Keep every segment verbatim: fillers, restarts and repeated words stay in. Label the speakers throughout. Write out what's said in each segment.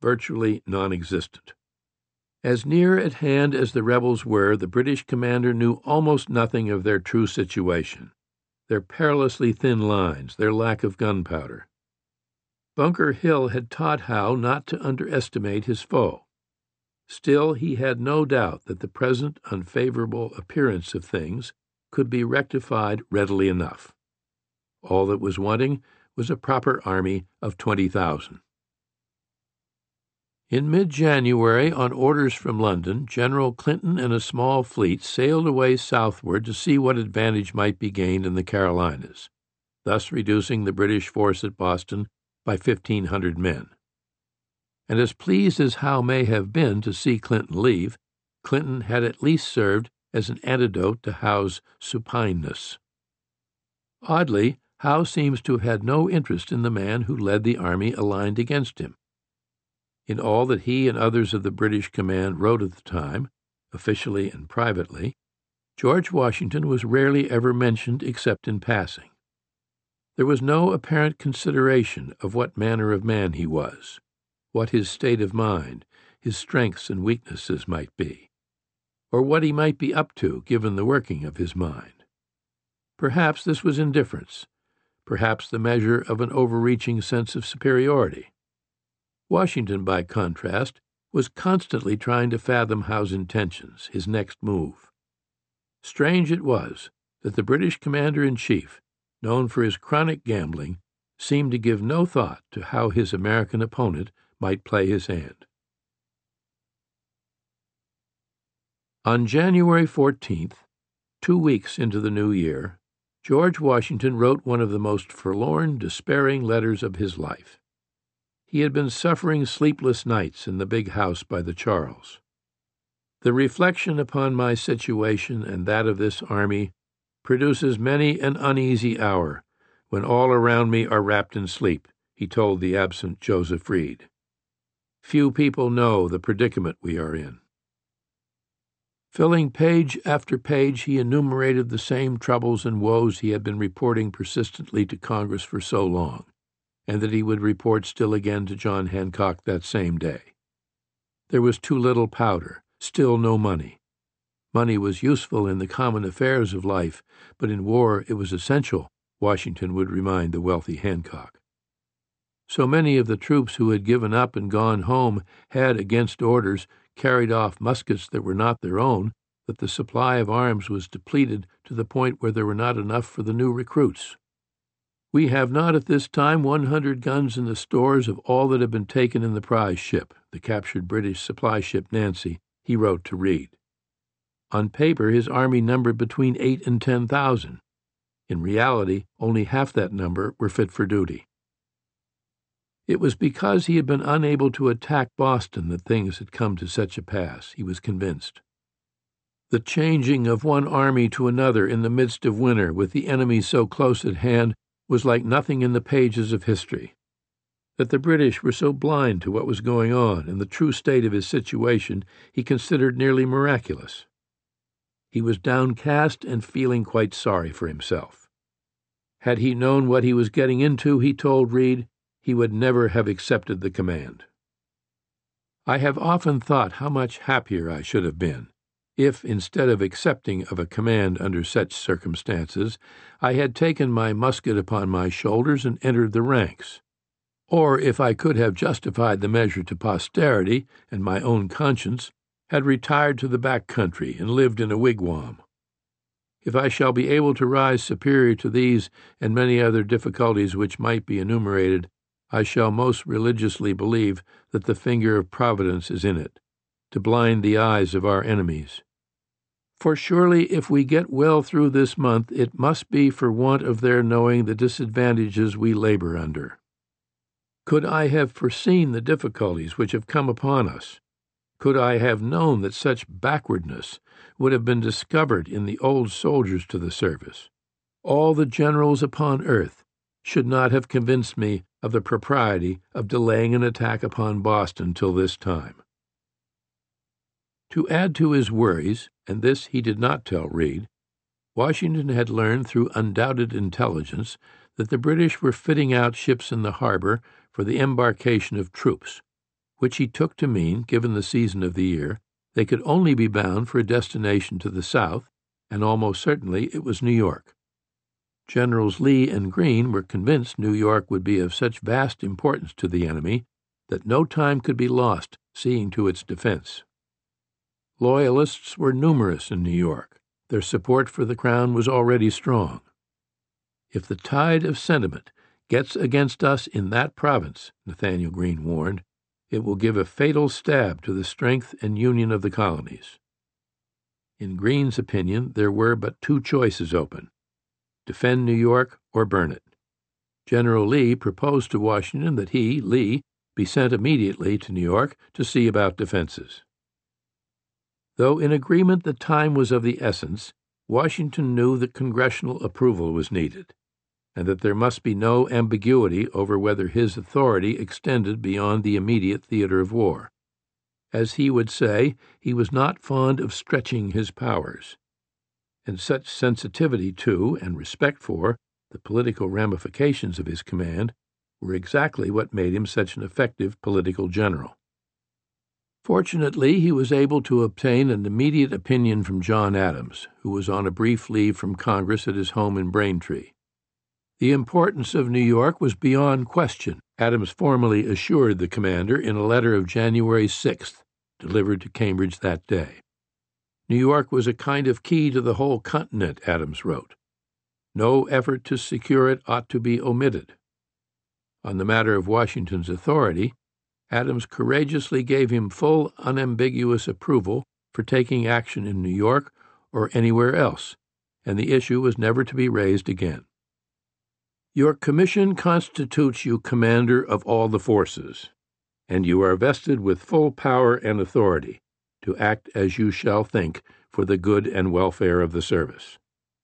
Speaker 1: virtually non-existent. As near at hand as the rebels were, the British commander knew almost nothing of their true situation, their perilously thin lines, their lack of gunpowder. Bunker Hill had taught Howe not to underestimate his foe. Still, he had no doubt that the present unfavorable appearance of things could be rectified readily enough. All that was wanting was a proper army of twenty thousand. In mid-January, on orders from London, General Clinton and a small fleet sailed away southward to see what advantage might be gained in the Carolinas, thus reducing the British force at Boston by fifteen hundred men. And as pleased as Howe may have been to see Clinton leave, Clinton had at least served as an antidote to Howe's supineness. Oddly, Howe seems to have had no interest in the man who led the army aligned against him. In all that he and others of the British command wrote at the time, officially and privately, George Washington was rarely ever mentioned except in passing. There was no apparent consideration of what manner of man he was, what his state of mind, his strengths and weaknesses might be, or what he might be up to given the working of his mind. Perhaps this was indifference, perhaps the measure of an overreaching sense of superiority. Washington, by contrast, was constantly trying to fathom Howe's intentions, his next move. Strange it was that the British commander-in-chief, known for his chronic gambling, seemed to give no thought to how his American opponent might play his hand. On January fourteenth, two weeks into the new year, George Washington wrote one of the most forlorn, despairing letters of his life. He had been suffering sleepless nights in the big house by the Charles. The reflection upon my situation and that of this army produces many an uneasy hour when all around me are wrapped in sleep, he told the absent Joseph Reed. Few people know the predicament we are in. Filling page after page, he enumerated the same troubles and woes he had been reporting persistently to Congress for so long, and that he would report still again to John Hancock that same day. There was too little powder, still no money. Money was useful in the common affairs of life, but in war it was essential, Washington would remind the wealthy Hancock. So many of the troops who had given up and gone home had, against orders, carried off muskets that were not their own, that the supply of arms was depleted to the point where there were not enough for the new recruits. We have not at this time one hundred guns in the stores of all that have been taken in the prize ship, the captured British supply ship Nancy, he wrote to Reed. On paper, his army numbered between eight and ten thousand. In reality, only half that number were fit for duty. It was because he had been unable to attack Boston that things had come to such a pass, he was convinced. The changing of one army to another in the midst of winter, with the enemy so close at hand, was like nothing in the pages of history. That the British were so blind to what was going on and the true state of his situation he considered nearly miraculous. He was downcast and feeling quite sorry for himself. Had he known what he was getting into, he told Reed, he would never have accepted the command. I have often thought how much happier I should have been if, instead of accepting of a command under such circumstances, I had taken my musket upon my shoulders and entered the ranks, or if I could have justified the measure to posterity and my own conscience, had retired to the back country and lived in a wigwam. If I shall be able to rise superior to these and many other difficulties which might be enumerated, I shall most religiously believe that the finger of Providence is in it, to blind the eyes of our enemies. For surely if we get well through this month, it must be for want of their knowing the disadvantages we labor under. Could I have foreseen the difficulties which have come upon us, could I have known that such backwardness would have been discovered in the old soldiers to the service, all the generals upon earth should not have convinced me of the propriety of delaying an attack upon Boston till this time. To add to his worries, and this he did not tell Reed, Washington had learned through undoubted intelligence that the British were fitting out ships in the harbor for the embarkation of troops, which he took to mean, given the season of the year, they could only be bound for a destination to the south, and almost certainly it was New York. Generals Lee and Greene were convinced New York would be of such vast importance to the enemy that no time could be lost seeing to its defense. Loyalists were numerous in New York. Their support for the Crown was already strong. If the tide of sentiment gets against us in that province, Nathanael Greene warned, it will give a fatal stab to the strength and union of the colonies. In Greene's opinion, there were but two choices open: defend New York or burn it. General Lee proposed to Washington that he, Lee, be sent immediately to New York to see about defenses. Though in agreement that time was of the essence, Washington knew that congressional approval was needed, and that there must be no ambiguity over whether his authority extended beyond the immediate theater of war. As he would say, he was not fond of stretching his powers, and such sensitivity to and respect for the political ramifications of his command were exactly what made him such an effective political general. Fortunately, he was able to obtain an immediate opinion from John Adams, who was on a brief leave from Congress at his home in Braintree. The importance of New York was beyond question, Adams formally assured the commander in a letter of January sixth, delivered to Cambridge that day. New York was a kind of key to the whole continent, Adams wrote. No effort to secure it ought to be omitted. On the matter of Washington's authority, Adams courageously gave him full, unambiguous approval for taking action in New York or anywhere else, and the issue was never to be raised again. Your commission constitutes you commander of all the forces, and you are vested with full power and authority to act as you shall think for the good and welfare of the service.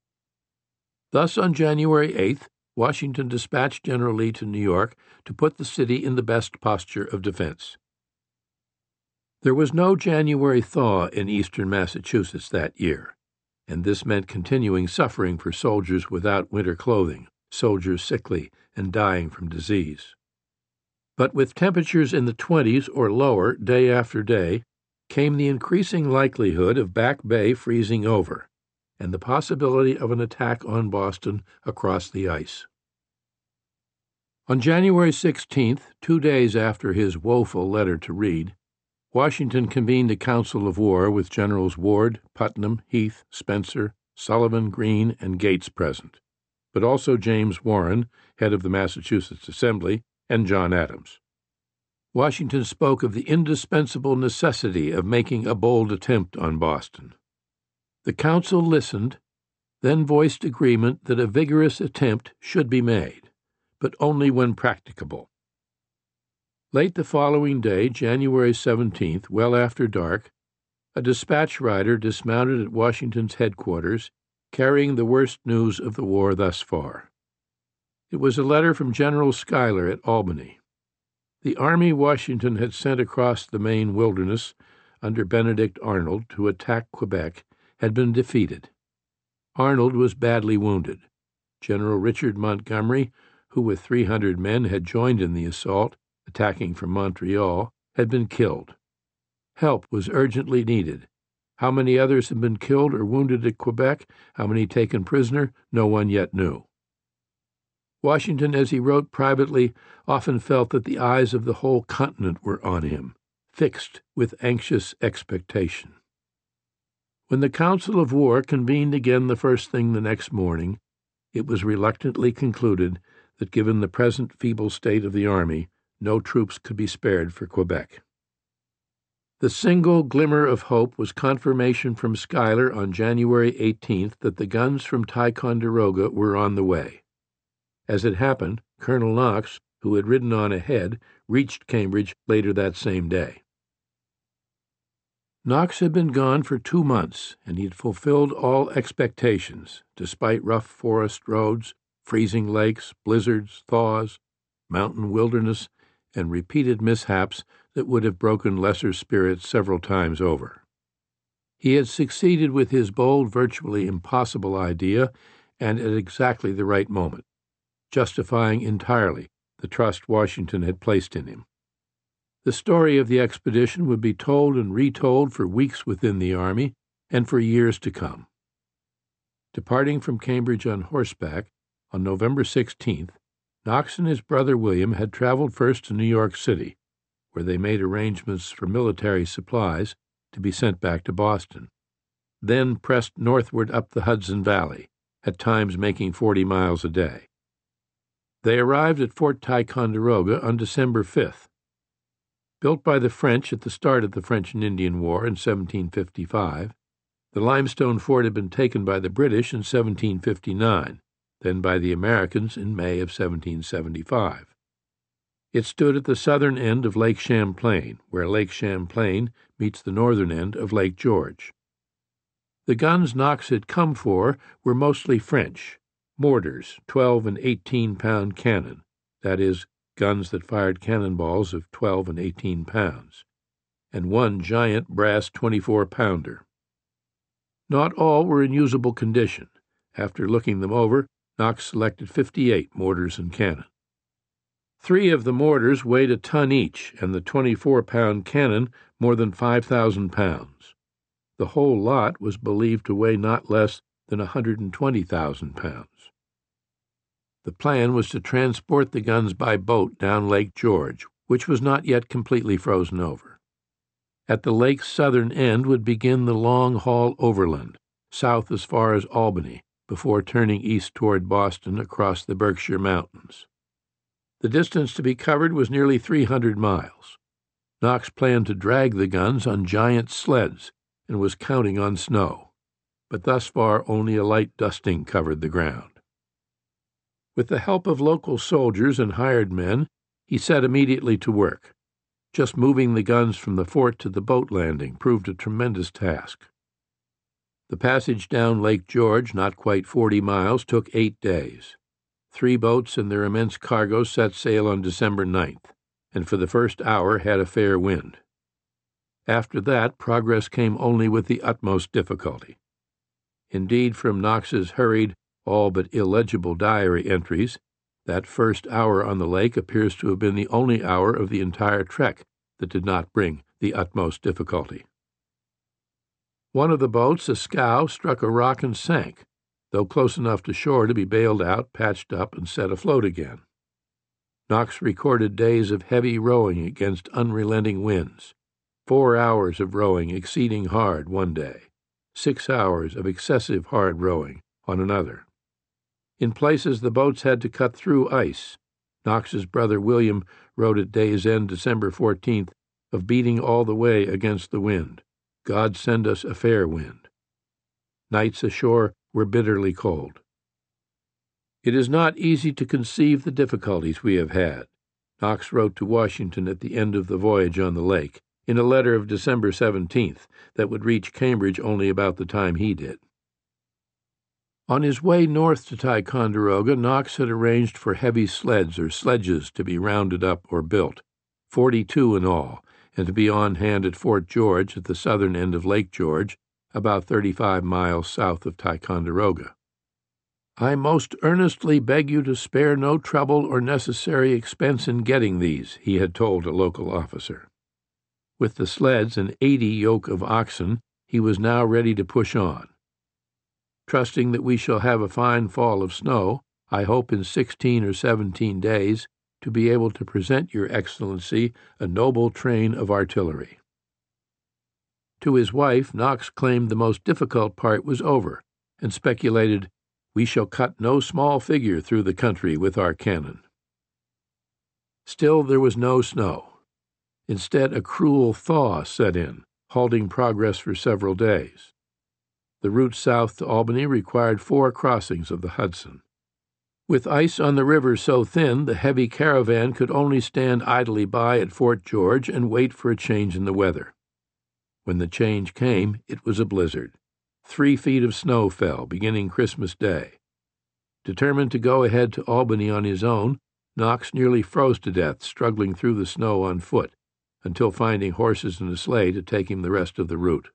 Speaker 1: Thus, on January eighth, Washington dispatched General Lee to New York to put the city in the best posture of defense. There was no January thaw in eastern Massachusetts that year, and this meant continuing suffering for soldiers without winter clothing, soldiers sickly and dying from disease. But with temperatures in the twenties or lower day after day came the increasing likelihood of Back Bay freezing over, and the possibility of an attack on Boston across the ice. On January sixteenth, two days after his woeful letter to Reed, Washington convened a council of war with Generals Ward, Putnam, Heath, Spencer, Sullivan, Greene, and Gates present, but also James Warren, head of the Massachusetts Assembly, and John Adams. Washington spoke of the indispensable necessity of making a bold attempt on Boston. The council listened, then voiced agreement that a vigorous attempt should be made, but only when practicable. Late the following day, January seventeenth, well after dark, a dispatch rider dismounted at Washington's headquarters, carrying the worst news of the war thus far. It was a letter from General Schuyler at Albany. The army Washington had sent across the Maine wilderness under Benedict Arnold to attack Quebec had been defeated. Arnold was badly wounded. General Richard Montgomery, who with three hundred men had joined in the assault, attacking from Montreal, had been killed. Help was urgently needed. How many others had been killed or wounded at Quebec, how many taken prisoner, no one yet knew. Washington, as he wrote privately, often felt that the eyes of the whole continent were on him, fixed with anxious expectation. When the council of war convened again the first thing the next morning, it was reluctantly concluded that, given the present feeble state of the army, no troops could be spared for Quebec. The single glimmer of hope was confirmation from Schuyler on January eighteenth that the guns from Ticonderoga were on the way. As it happened, Colonel Knox, who had ridden on ahead, reached Cambridge later that same day. Knox had been gone for two months, and he had fulfilled all expectations, despite rough forest roads, freezing lakes, blizzards, thaws, mountain wilderness, and repeated mishaps that would have broken lesser spirits several times over. He had succeeded with his bold, virtually impossible idea, and at exactly the right moment, justifying entirely the trust Washington had placed in him. The story of the expedition would be told and retold for weeks within the Army and for years to come. Departing from Cambridge on horseback on November sixteenth, Knox and his brother William had traveled first to New York City, where they made arrangements for military supplies to be sent back to Boston, then pressed northward up the Hudson Valley, at times making forty miles a day. They arrived at Fort Ticonderoga on December fifth. Built by the French at the start of the French and Indian War in seventeen fifty-five, the limestone fort had been taken by the British in seventeen fifty-nine, then by the Americans in May of seventeen seventy-five. It stood at the southern end of Lake Champlain, where Lake Champlain meets the northern end of Lake George. The guns Knox had come for were mostly French, mortars, twelve and eighteen-pound cannon, that is, guns that fired cannonballs of twelve and eighteen pounds, and one giant brass twenty-four-pounder. Not all were in usable condition. After looking them over, Knox selected fifty-eight mortars and cannon. Three of the mortars weighed a ton each, and the twenty-four-pound cannon more than five thousand pounds. The whole lot was believed to weigh not less than one hundred twenty thousand pounds. The plan was to transport the guns by boat down Lake George, which was not yet completely frozen over. At the lake's southern end would begin the long haul overland, south as far as Albany, before turning east toward Boston across the Berkshire Mountains. The distance to be covered was nearly three hundred miles. Knox planned to drag the guns on giant sleds and was counting on snow, but thus far only a light dusting covered the ground. With the help of local soldiers and hired men, he set immediately to work. Just moving the guns from the fort to the boat landing proved a tremendous task. The passage down Lake George, not quite forty miles, took eight days. Three boats and their immense cargo set sail on December ninth, and for the first hour had a fair wind. After that, progress came only with the utmost difficulty. Indeed, from Knox's hurried, all but illegible diary entries, that first hour on the lake appears to have been the only hour of the entire trek that did not bring the utmost difficulty. One of the boats, a scow, struck a rock and sank, though close enough to shore to be bailed out, patched up, and set afloat again. Knox recorded days of heavy rowing against unrelenting winds, four hours of rowing exceeding hard one day, six hours of excessive hard rowing on another. In places the boats had to cut through ice. Knox's brother William wrote at day's end December fourteenth of beating all the way against the wind. God send us a fair wind. Nights ashore were bitterly cold. It is not easy to conceive the difficulties we have had, Knox wrote to Washington at the end of the voyage on the lake, in a letter of December seventeenth that would reach Cambridge only about the time he did. On his way north to Ticonderoga, Knox had arranged for heavy sleds or sledges to be rounded up or built, forty-two in all, and to be on hand at Fort George at the southern end of Lake George, about thirty-five miles south of Ticonderoga. I most earnestly beg you to spare no trouble or necessary expense in getting these, he had told a local officer. With the sleds and eighty yoke of oxen, he was now ready to push on. Trusting that we shall have a fine fall of snow, I hope in sixteen or seventeen days to be able to present your Excellency a noble train of artillery. To his wife, Knox claimed the most difficult part was over, and speculated, "We shall cut no small figure through the country with our cannon." Still there was no snow. Instead, a cruel thaw set in, halting progress for several days. The route south to Albany required four crossings of the Hudson. With ice on the river so thin, the heavy caravan could only stand idly by at Fort George and wait for a change in the weather. When the change came, it was a blizzard. Three feet of snow fell, beginning Christmas Day. Determined to go ahead to Albany on his own, Knox nearly froze to death struggling through the snow on foot, until finding horses and a sleigh to take him the rest of the route.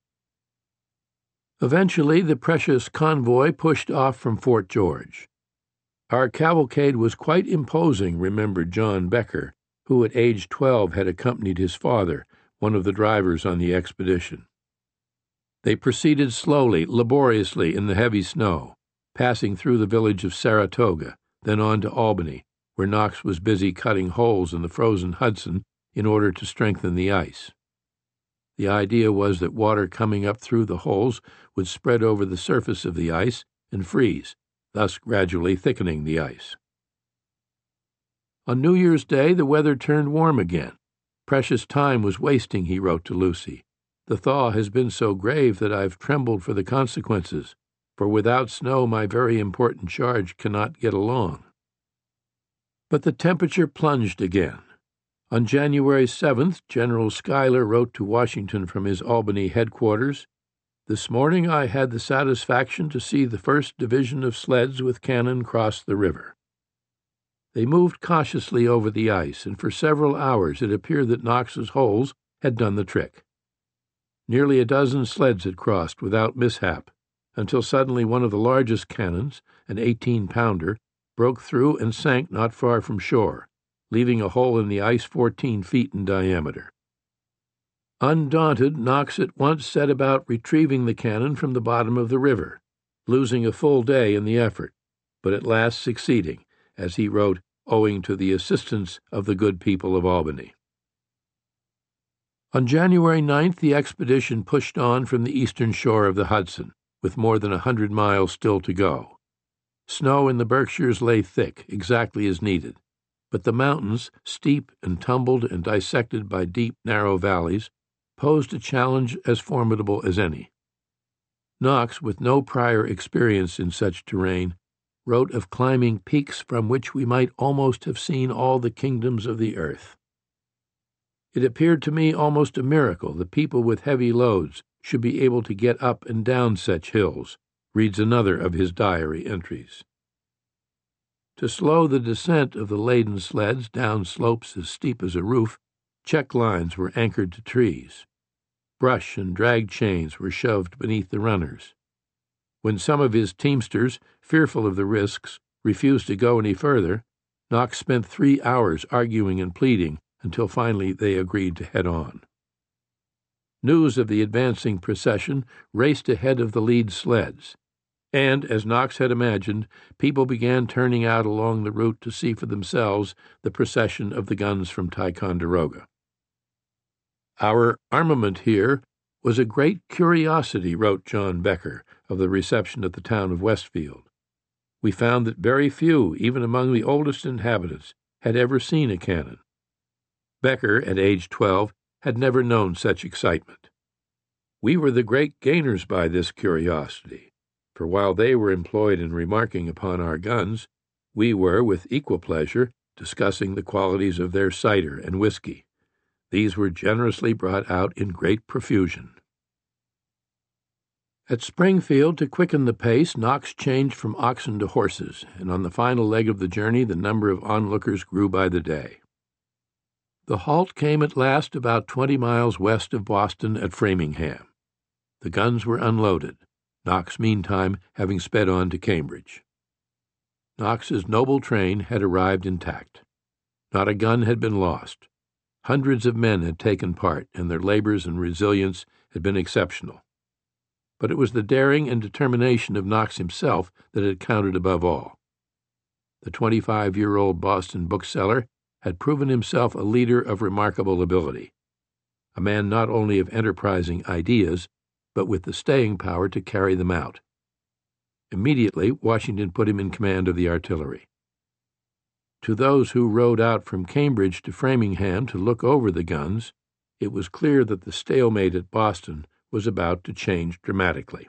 Speaker 1: Eventually, the precious convoy pushed off from Fort George. Our cavalcade was quite imposing, remembered John Becker, who at age twelve had accompanied his father, one of the drivers on the expedition. They proceeded slowly, laboriously in the heavy snow, passing through the village of Saratoga, then on to Albany, where Knox was busy cutting holes in the frozen Hudson in order to strengthen the ice. The idea was that water coming up through the holes would spread over the surface of the ice and freeze, thus gradually thickening the ice. On New Year's Day, the weather turned warm again. Precious time was wasting, he wrote to Lucy. The thaw has been so grave that I've trembled for the consequences, for without snow my very important charge cannot get along. But the temperature plunged again. On January seventh, General Schuyler wrote to Washington from his Albany headquarters, "This morning I had the satisfaction to see the first division of sleds with cannon cross the river." They moved cautiously over the ice, and for several hours it appeared that Knox's holes had done the trick. Nearly a dozen sleds had crossed without mishap, until suddenly one of the largest cannons, an eighteen-pounder, broke through and sank not far from shore, leaving a hole in the ice fourteen feet in diameter. Undaunted, Knox at once set about retrieving the cannon from the bottom of the river, losing a full day in the effort, but at last succeeding, as he wrote, owing to the assistance of the good people of Albany. On January ninth, the expedition pushed on from the eastern shore of the Hudson, with more than a hundred miles still to go. Snow in the Berkshires lay thick, exactly as needed, but the mountains, steep and tumbled and dissected by deep, narrow valleys, posed a challenge as formidable as any. Knox, with no prior experience in such terrain, wrote of climbing peaks from which we might almost have seen all the kingdoms of the earth. It appeared to me almost a miracle that people with heavy loads should be able to get up and down such hills, reads another of his diary entries. To slow the descent of the laden sleds down slopes as steep as a roof, check lines were anchored to trees. Brush and drag chains were shoved beneath the runners. When some of his teamsters, fearful of the risks, refused to go any further, Knox spent three hours arguing and pleading until finally they agreed to head on. News of the advancing procession raced ahead of the lead sleds, and, as Knox had imagined, people began turning out along the route to see for themselves the procession of the guns from Ticonderoga. "Our armament here was a great curiosity," wrote John Becker of the reception at the town of Westfield. "We found that very few, even among the oldest inhabitants, had ever seen a cannon." Becker, at age twelve, had never known such excitement. "We were the great gainers by this curiosity, for while they were employed in remarking upon our guns, we were, with equal pleasure, discussing the qualities of their cider and whiskey. These were generously brought out in great profusion." At Springfield, to quicken the pace, Knox changed from oxen to horses, and on the final leg of the journey the number of onlookers grew by the day. The halt came at last about twenty miles west of Boston at Framingham. The guns were unloaded, Knox meantime having sped on to Cambridge. Knox's noble train had arrived intact. Not a gun had been lost. Hundreds of men had taken part, and their labors and resilience had been exceptional. But it was the daring and determination of Knox himself that had counted above all. The twenty-five-year-old Boston bookseller had proven himself a leader of remarkable ability, a man not only of enterprising ideas, but with the staying power to carry them out. Immediately, Washington put him in command of the artillery. To those who rode out from Cambridge to Framingham to look over the guns, it was clear that the stalemate at Boston was about to change dramatically.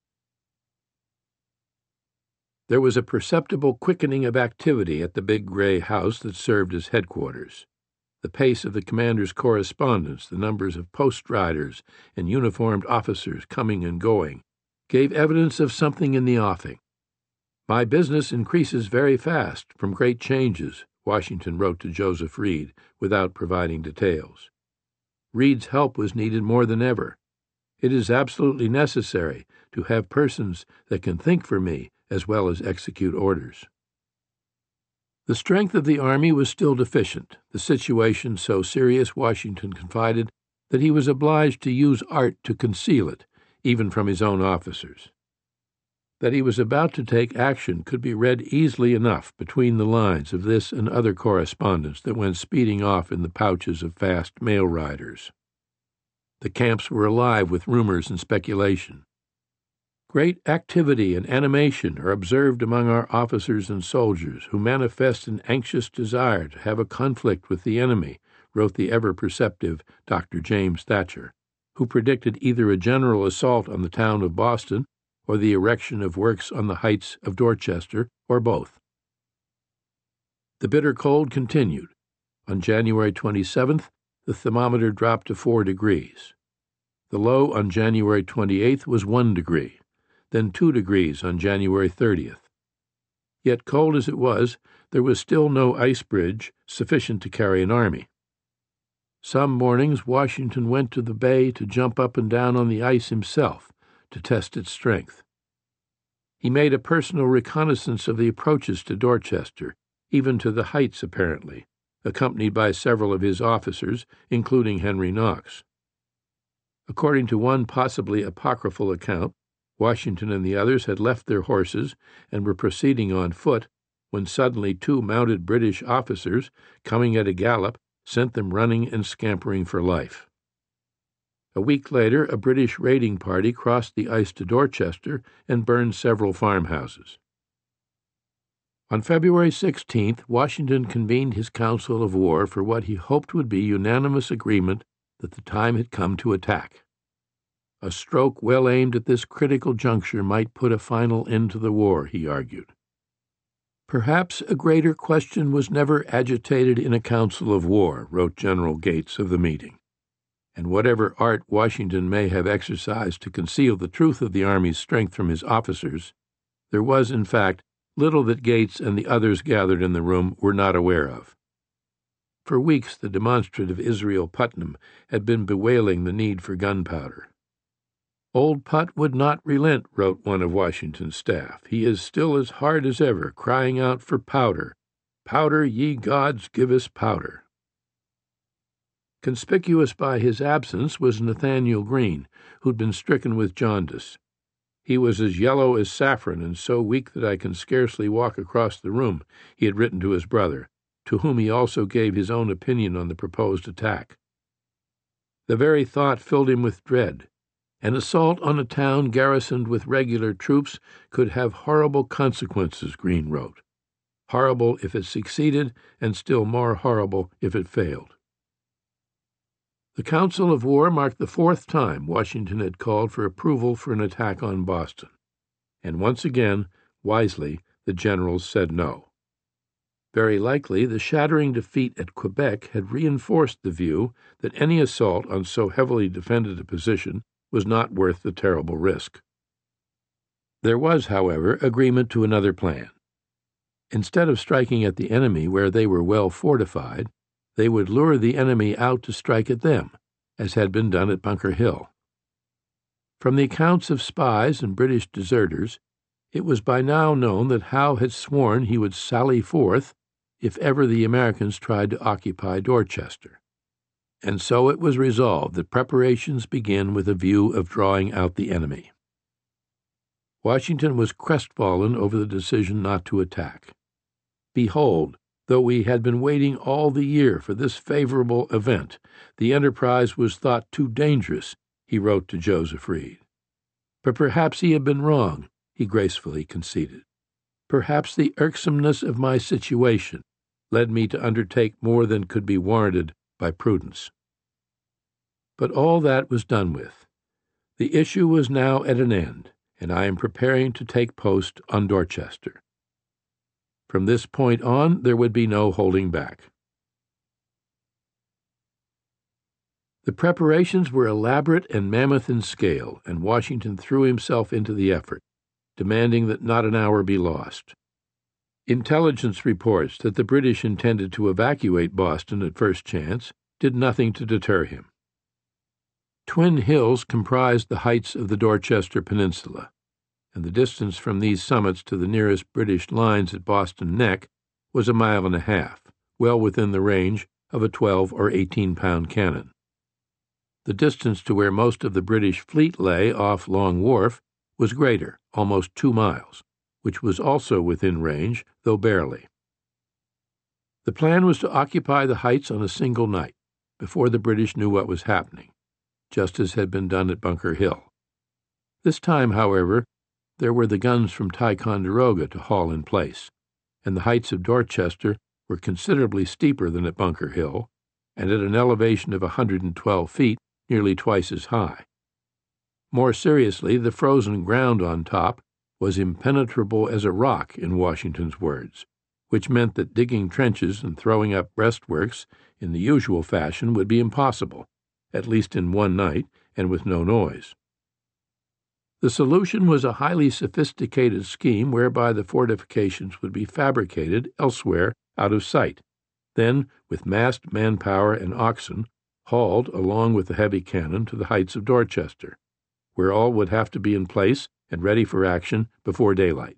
Speaker 1: There was a perceptible quickening of activity at the big gray house that served as headquarters. The pace of the commander's correspondence, the numbers of post riders and uniformed officers coming and going, gave evidence of something in the offing. "My business increases very fast from great changes," Washington wrote to Joseph Reed, without providing details. Reed's help was needed more than ever. "It is absolutely necessary to have persons that can think for me as well as execute orders." The strength of the army was still deficient, the situation so serious, Washington confided, that he was obliged to use art to conceal it, even from his own officers. That he was about to take action could be read easily enough between the lines of this and other correspondence that went speeding off in the pouches of fast mail riders. The camps were alive with rumors and speculation. Great activity and animation are observed among our officers and soldiers, who manifest an anxious desire to have a conflict with the enemy, wrote the ever-perceptive Doctor James Thatcher, who predicted either a general assault on the town of Boston or the erection of works on the heights of Dorchester, or both. The bitter cold continued. On January twenty-seventh, the thermometer dropped to four degrees. The low on January twenty-eighth was one degree, then two degrees on January thirtieth. Yet, cold as it was, there was still no ice bridge sufficient to carry an army. Some mornings Washington went to the bay to jump up and down on the ice himself, to test its strength. He made a personal reconnaissance of the approaches to Dorchester, even to the heights apparently, accompanied by several of his officers, including Henry Knox. According to one possibly apocryphal account, Washington and the others had left their horses and were proceeding on foot when suddenly two mounted British officers, coming at a gallop, sent them running and scampering for life. A week later, a British raiding party crossed the ice to Dorchester and burned several farmhouses. On February sixteenth, Washington convened his council of war for what he hoped would be unanimous agreement that the time had come to attack. A stroke well aimed at this critical juncture might put a final end to the war, he argued. Perhaps a greater question was never agitated in a council of war, wrote General Gates of the meeting. And whatever art Washington may have exercised to conceal the truth of the Army's strength from his officers, there was, in fact, little that Gates and the others gathered in the room were not aware of. For weeks the demonstrative Israel Putnam had been bewailing the need for gunpowder. "Old Put would not relent," wrote one of Washington's staff. "He is still as hard as ever, crying out for powder. Powder, ye gods, give us powder." Conspicuous by his absence was Nathaniel Greene, who'd been stricken with jaundice. "He was as yellow as saffron and so weak that I can scarcely walk across the room," he had written to his brother, to whom he also gave his own opinion on the proposed attack. The very thought filled him with dread. An assault on a town garrisoned with regular troops could have horrible consequences, Greene wrote. Horrible if it succeeded, and still more horrible if it failed. The Council of War marked the fourth time Washington had called for approval for an attack on Boston, and once again, wisely, the generals said no. Very likely, the shattering defeat at Quebec had reinforced the view that any assault on so heavily defended a position was not worth the terrible risk. There was, however, agreement to another plan. Instead of striking at the enemy where they were well fortified, they would lure the enemy out to strike at them, as had been done at Bunker Hill. From the accounts of spies and British deserters, it was by now known that Howe had sworn he would sally forth if ever the Americans tried to occupy Dorchester. And so it was resolved that preparations begin with a view of drawing out the enemy. Washington was crestfallen over the decision not to attack. "Behold, though we had been waiting all the year for this favorable event, the enterprise was thought too dangerous," he wrote to Joseph Reed. But perhaps he had been wrong, he gracefully conceded. Perhaps the irksomeness of my situation led me to undertake more than could be warranted by prudence. But all that was done with. The issue was now at an end, and I am preparing to take post on Dorchester. From this point on, there would be no holding back. The preparations were elaborate and mammoth in scale, and Washington threw himself into the effort, demanding that not an hour be lost. Intelligence reports that the British intended to evacuate Boston at first chance did nothing to deter him. Twin hills comprised the heights of the Dorchester Peninsula, and the distance from these summits to the nearest British lines at Boston Neck was a mile and a half, well within the range of a twelve or eighteen pound cannon. The distance to where most of the British fleet lay off Long Wharf was greater, almost two miles, which was also within range, though barely. The plan was to occupy the heights on a single night, before the British knew what was happening, just as had been done at Bunker Hill. This time, however, there were the guns from Ticonderoga to haul in place, and the heights of Dorchester were considerably steeper than at Bunker Hill, and at an elevation of one hundred twelve feet, nearly twice as high. More seriously, the frozen ground on top was impenetrable as a rock, in Washington's words, which meant that digging trenches and throwing up breastworks in the usual fashion would be impossible, at least in one night and with no noise. The solution was a highly sophisticated scheme whereby the fortifications would be fabricated elsewhere out of sight, then, with massed manpower and oxen, hauled along with the heavy cannon to the heights of Dorchester, where all would have to be in place and ready for action before daylight.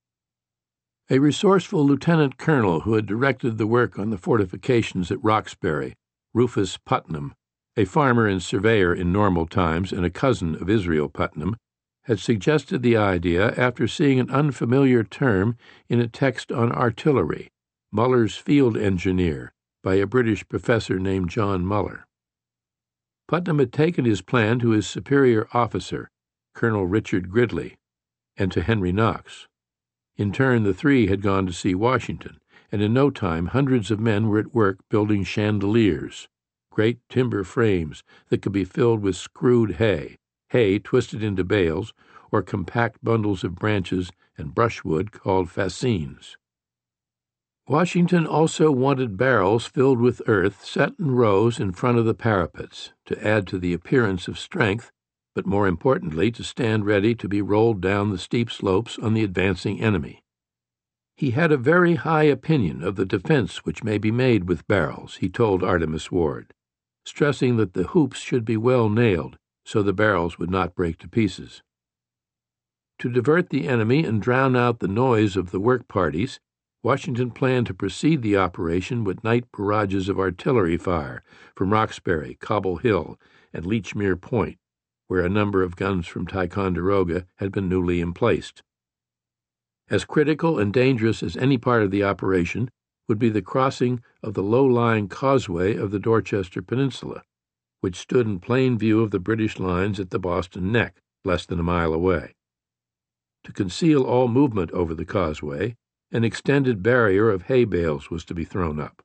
Speaker 1: A resourceful lieutenant colonel who had directed the work on the fortifications at Roxbury, Rufus Putnam, a farmer and surveyor in normal times and a cousin of Israel Putnam, had suggested the idea after seeing an unfamiliar term in a text on artillery, Muller's Field Engineer, by a British professor named John Muller. Putnam had taken his plan to his superior officer, Colonel Richard Gridley, and to Henry Knox. In turn, the three had gone to see Washington, and in no time hundreds of men were at work building chandeliers, great timber frames that could be filled with screwed hay, hay twisted into bales, or compact bundles of branches and brushwood called fascines. Washington also wanted barrels filled with earth set in rows in front of the parapets to add to the appearance of strength, but more importantly to stand ready to be rolled down the steep slopes on the advancing enemy. He had a very high opinion of the defense which may be made with barrels, he told Artemus Ward, stressing that the hoops should be well nailed so the barrels would not break to pieces. To divert the enemy and drown out the noise of the work parties, Washington planned to precede the operation with night barrages of artillery fire from Roxbury, Cobble Hill, and Lechmere Point, where a number of guns from Ticonderoga had been newly emplaced. As critical and dangerous as any part of the operation would be the crossing of the low-lying causeway of the Dorchester Peninsula, which stood in plain view of the British lines at the Boston Neck, less than a mile away. To conceal all movement over the causeway, an extended barrier of hay bales was to be thrown up.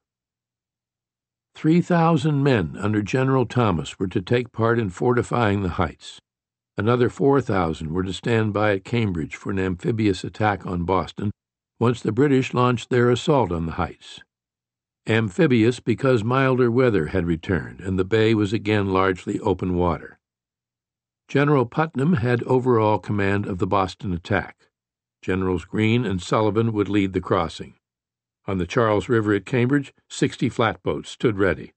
Speaker 1: Three thousand men under General Thomas were to take part in fortifying the heights. Another four thousand were to stand by at Cambridge for an amphibious attack on Boston once the British launched their assault on the heights. Amphibious because milder weather had returned and the bay was again largely open water. General Putnam had overall command of the Boston attack. Generals Greene and Sullivan would lead the crossing. On the Charles River at Cambridge, sixty flatboats stood ready.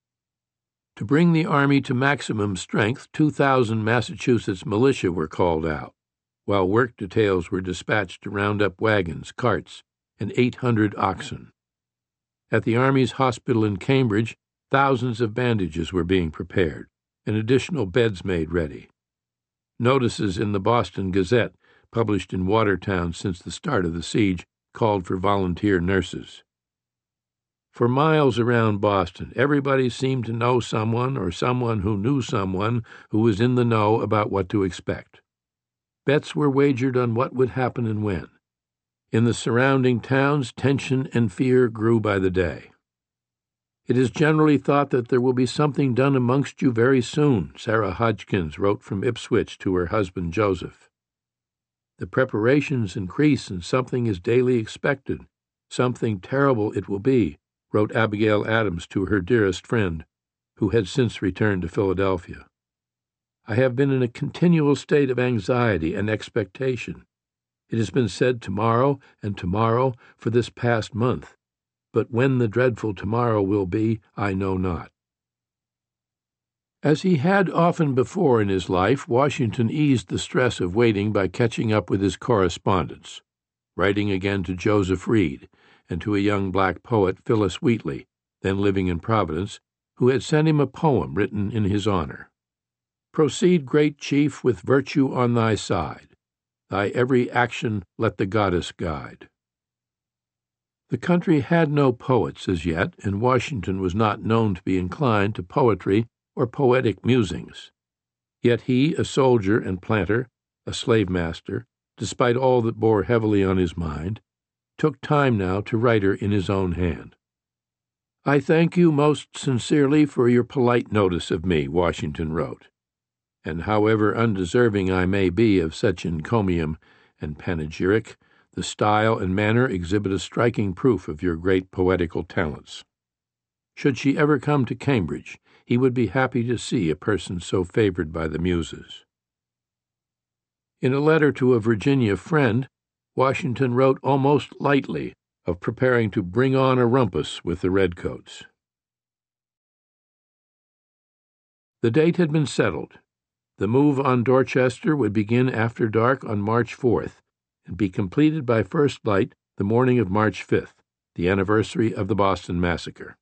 Speaker 1: To bring the army to maximum strength, two thousand Massachusetts militia were called out, while work details were dispatched to round up wagons, carts, and eight hundred oxen. At the Army's hospital in Cambridge, thousands of bandages were being prepared, and additional beds made ready. Notices in the Boston Gazette, published in Watertown since the start of the siege, called for volunteer nurses. For miles around Boston, everybody seemed to know someone or someone who knew someone who was in the know about what to expect. Bets were wagered on what would happen and when. In the surrounding towns, tension and fear grew by the day. "It is generally thought that there will be something done amongst you very soon," Sarah Hodgkins wrote from Ipswich to her husband Joseph. "The preparations increase and something is daily expected. Something terrible it will be," wrote Abigail Adams to her dearest friend, who had since returned to Philadelphia. "I have been in a continual state of anxiety and expectation. It has been said tomorrow and tomorrow for this past month, but when the dreadful tomorrow will be, I know not." As he had often before in his life, Washington eased the stress of waiting by catching up with his correspondence, writing again to Joseph Reed, and to a young black poet, Phyllis Wheatley, then living in Providence, who had sent him a poem written in his honor. Proceed, great chief, with virtue on thy side. Thy every action let the goddess guide. The country had no poets as yet, and Washington was not known to be inclined to poetry or poetic musings. Yet he, a soldier and planter, a slave master, despite all that bore heavily on his mind, took time now to write her in his own hand. I thank you most sincerely for your polite notice of me, Washington wrote, and however undeserving I may be of such encomium and panegyric, the style and manner exhibit a striking proof of your great poetical talents. Should she ever come to Cambridge, he would be happy to see a person so favored by the Muses. In a letter to a Virginia friend, Washington wrote almost lightly of preparing to bring on a rumpus with the redcoats. The date had been settled. The move on Dorchester would begin after dark on March fourth and be completed by first light the morning of March fifth, the anniversary of the Boston Massacre.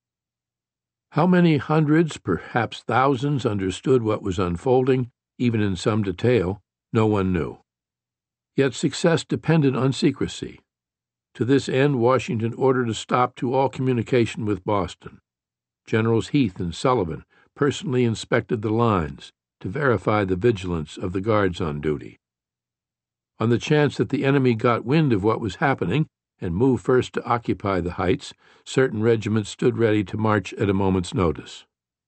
Speaker 1: How many hundreds, perhaps thousands, understood what was unfolding, even in some detail, no one knew. Yet success depended on secrecy. To this end, Washington ordered a stop to all communication with Boston. Generals Heath and Sullivan personally inspected the lines to verify the vigilance of the guards on duty. On the chance that the enemy got wind of what was happening and moved first to occupy the heights, certain regiments stood ready to march at a moment's notice.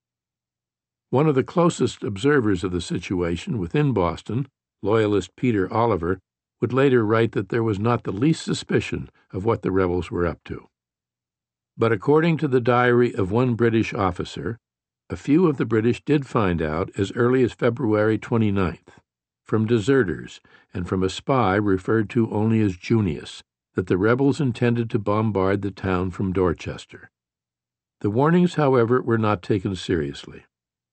Speaker 1: One of the closest observers of the situation within Boston, Loyalist Peter Oliver, would later write that there was not the least suspicion of what the rebels were up to. But according to the diary of one British officer, a few of the British did find out as early as February twenty-ninth, from deserters and from a spy referred to only as Junius, that the rebels intended to bombard the town from Dorchester. The warnings, however, were not taken seriously.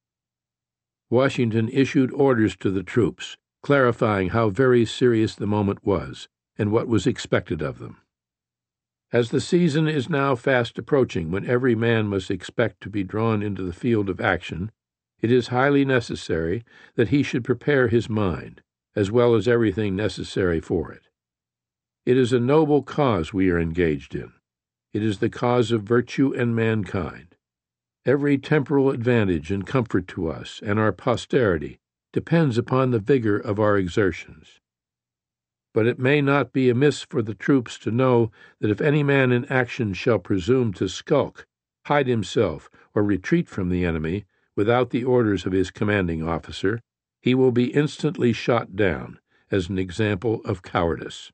Speaker 1: Washington issued orders to the troops, clarifying how very serious the moment was and what was expected of them. As the season is now fast approaching when every man must expect to be drawn into the field of action, it is highly necessary that he should prepare his mind, as well as everything necessary for it. It is a noble cause we are engaged in. It is the cause of virtue and mankind. Every temporal advantage and comfort to us and our posterity depends upon the vigor of our exertions. But it may not be amiss for the troops to know that if any man in action shall presume to skulk, hide himself, or retreat from the enemy without the orders of his commanding officer, he will be instantly shot down as an example of cowardice.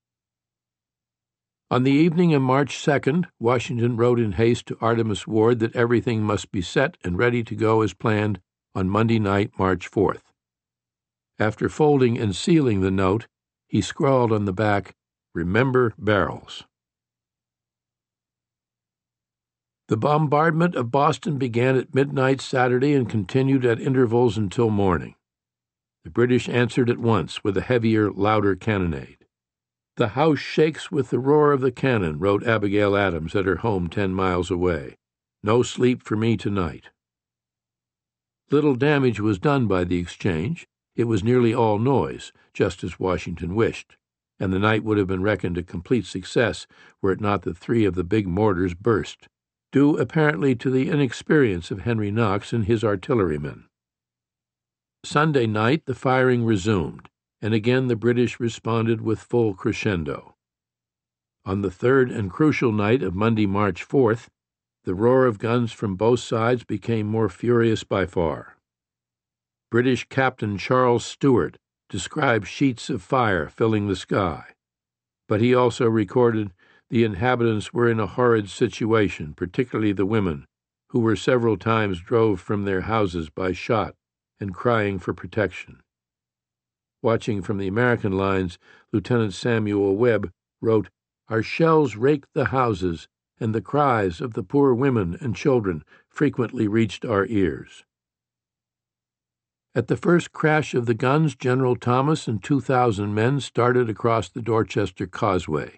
Speaker 1: On the evening of March second, Washington wrote in haste to Artemus Ward that everything must be set and ready to go as planned on Monday night, March fourth. After folding and sealing the note, he scrawled on the back, "Remember barrels." The bombardment of Boston began at midnight Saturday and continued at intervals until morning. The British answered at once with a heavier, louder cannonade. "The house shakes with the roar of the cannon," wrote Abigail Adams at her home ten miles away. "No sleep for me tonight." Little damage was done by the exchange. It was nearly all noise, just as Washington wished, and the night would have been reckoned a complete success were it not that three of the big mortars burst, due apparently to the inexperience of Henry Knox and his artillerymen. Sunday night the firing resumed, and again the British responded with full crescendo. On the third and crucial night of Monday, March fourth, the roar of guns from both sides became more furious by far. British Captain Charles Stewart described sheets of fire filling the sky, but he also recorded the inhabitants were in a horrid situation, particularly the women, who were several times drove from their houses by shot and crying for protection. Watching from the American lines, Lieutenant Samuel Webb wrote, "Our shells raked the houses, and the cries of the poor women and children frequently reached our ears." At the first crash of the guns, General Thomas and two thousand men started across the Dorchester Causeway,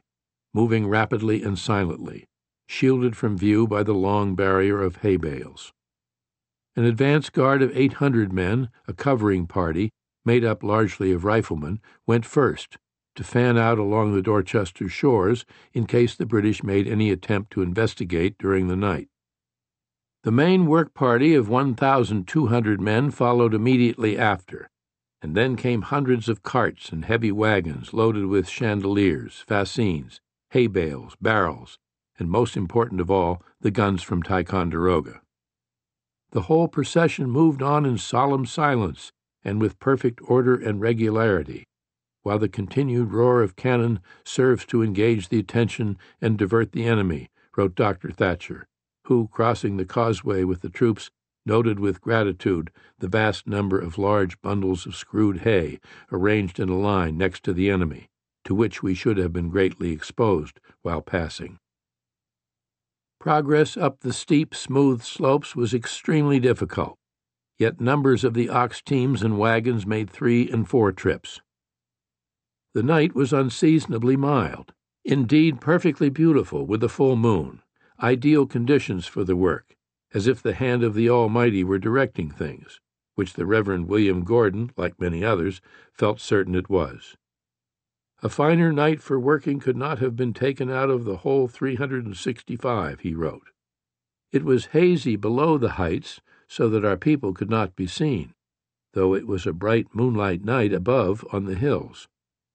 Speaker 1: moving rapidly and silently, shielded from view by the long barrier of hay bales. An advance guard of eight hundred men, a covering party, made up largely of riflemen, went first, to fan out along the Dorchester shores in case the British made any attempt to investigate during the night. The main work party of one thousand two hundred men followed immediately after, and then came hundreds of carts and heavy wagons loaded with chandeliers, fascines, hay bales, barrels, and most important of all, the guns from Ticonderoga. The whole procession moved on in solemn silence and with perfect order and regularity, while the continued roar of cannon serves to engage the attention and divert the enemy, wrote Doctor Thatcher, who, crossing the causeway with the troops, noted with gratitude the vast number of large bundles of screwed hay arranged in a line next to the enemy, to which we should have been greatly exposed while passing. Progress up the steep, smooth slopes was extremely difficult, yet numbers of the ox teams and wagons made three and four trips. The night was unseasonably mild, indeed perfectly beautiful with a full moon, ideal conditions for the work, as if the hand of the Almighty were directing things, which the Reverend William Gordon, like many others, felt certain it was. A finer night for working could not have been taken out of the whole three hundred sixty-five, he wrote. It was hazy below the heights, so that our people could not be seen, though it was a bright moonlight night above on the hills.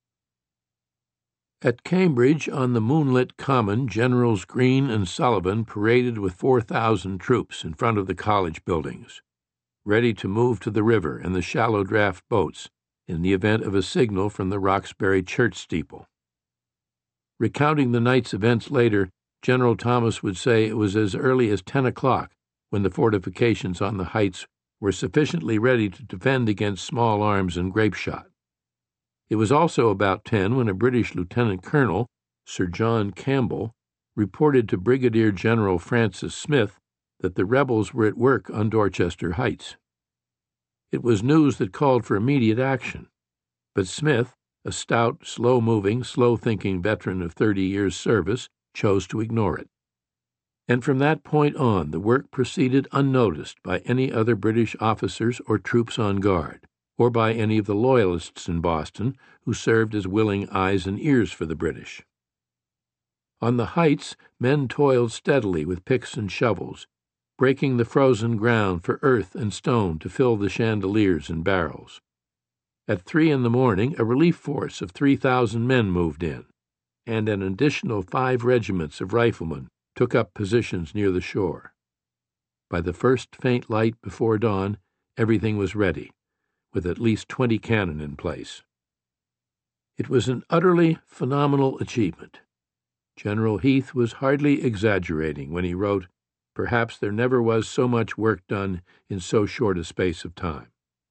Speaker 1: At Cambridge, on the moonlit common, Generals Greene and Sullivan paraded with four thousand troops in front of the college buildings, ready to move to the river and the shallow draft boats in the event of a signal from the Roxbury church steeple. Recounting the night's events later, General Thomas would say it was as early as ten o'clock when the fortifications on the heights were sufficiently ready to defend against small arms and grape shot. It was also about ten when a British lieutenant colonel, Sir John Campbell, reported to Brigadier General Francis Smith that the rebels were at work on Dorchester Heights. It was news that called for immediate action, but Smith, a stout, slow-moving, slow-thinking veteran of thirty years' service, chose to ignore it. And from that point on, the work proceeded unnoticed by any other British officers or troops on guard, or by any of the Loyalists in Boston who served as willing eyes and ears for the British. On the heights, men toiled steadily with picks and shovels, breaking the frozen ground for earth and stone to fill the chandeliers and barrels. At three in the morning, a relief force of three thousand men moved in, and an additional five regiments of riflemen took up positions near the shore. By the first faint light before dawn, everything was ready, with at least twenty cannon in place. It was an utterly phenomenal achievement. General Heath was hardly exaggerating when he wrote, "Perhaps there never was so much work done in so short a space of time."